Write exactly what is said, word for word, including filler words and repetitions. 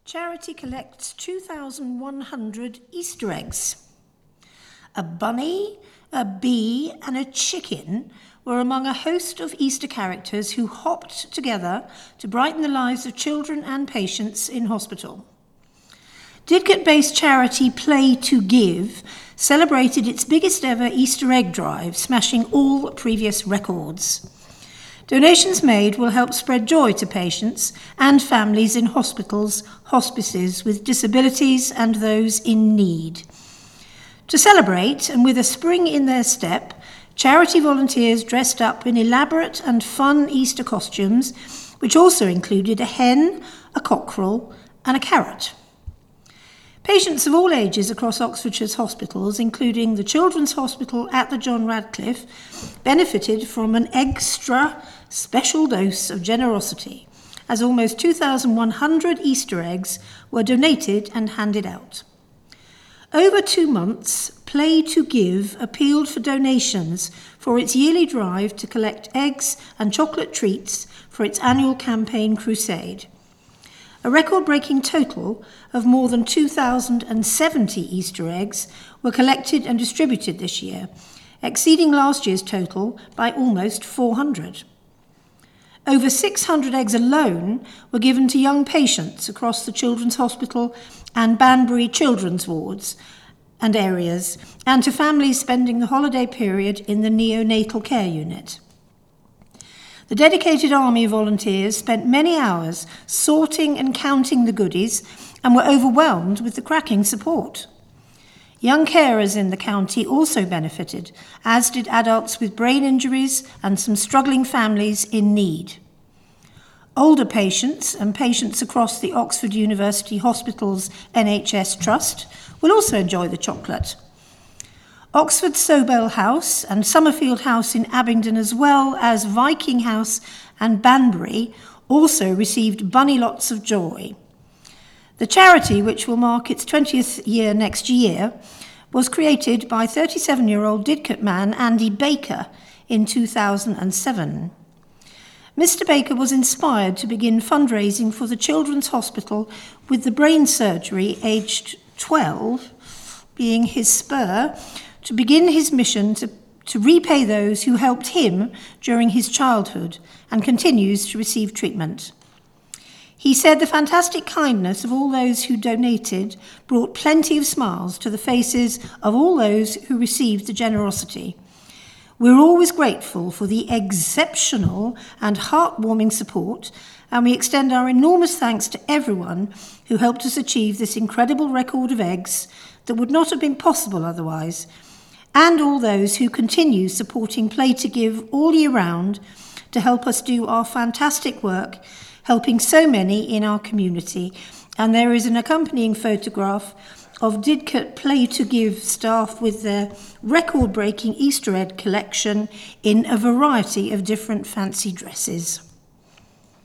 Charity collects two thousand one hundred Easter eggs. A bunny, a bee, and a chicken were among a host of Easter characters who hopped together to brighten the lives of children and patients in hospital. Didcot-based charity Play to Give celebrated its biggest ever Easter egg drive, smashing all previous records. Donations made will help spread joy to patients and families in hospitals, hospices with disabilities and those in need. To celebrate, and with a spring in their step, charity volunteers dressed up in elaborate and fun Easter costumes, which also included a hen, a cockerel, and a carrot. Patients of all ages across Oxfordshire's hospitals, including the Children's Hospital at the John Radcliffe, benefited from an extra special dose of generosity, as almost two thousand one hundred Easter eggs were donated and handed out. Over two months, Play to Give appealed for donations for its yearly drive to collect eggs and chocolate treats for its annual campaign crusade. A record-breaking total of more than two thousand seventy Easter eggs were collected and distributed this year, exceeding last year's total by almost four hundred. Over six hundred eggs alone were given to young patients across the Children's Hospital and Banbury Children's wards and areas, and to families spending the holiday period in the neonatal care unit. The dedicated army of volunteers spent many hours sorting and counting the goodies and were overwhelmed with the cracking support. Young carers in the county also benefited, as did adults with brain injuries and some struggling families in need. Older patients and patients across the Oxford University Hospitals N H S Trust will also enjoy the chocolate. Oxford Sobel House and Summerfield House in Abingdon, as well as Viking House and Banbury, also received bunny lots of joy. The charity, which will mark its twentieth year next year, was created by thirty-seven-year-old Didcot man Andy Baker in two thousand seven. Mister Baker was inspired to begin fundraising for the Children's Hospital with the brain surgery, aged twelve, being his spur, to begin his mission to, to repay those who helped him during his childhood and continues to receive treatment. He said the fantastic kindness of all those who donated brought plenty of smiles to the faces of all those who received the generosity. We're always grateful for the exceptional and heartwarming support, and we extend our enormous thanks to everyone who helped us achieve this incredible record of eggs that would not have been possible otherwise, and all those who continue supporting Play to Give all year round to help us do our fantastic work, helping so many in our community. And there is an accompanying photograph of Didcot Play to Give staff with their record-breaking Easter egg collection in a variety of different fancy dresses.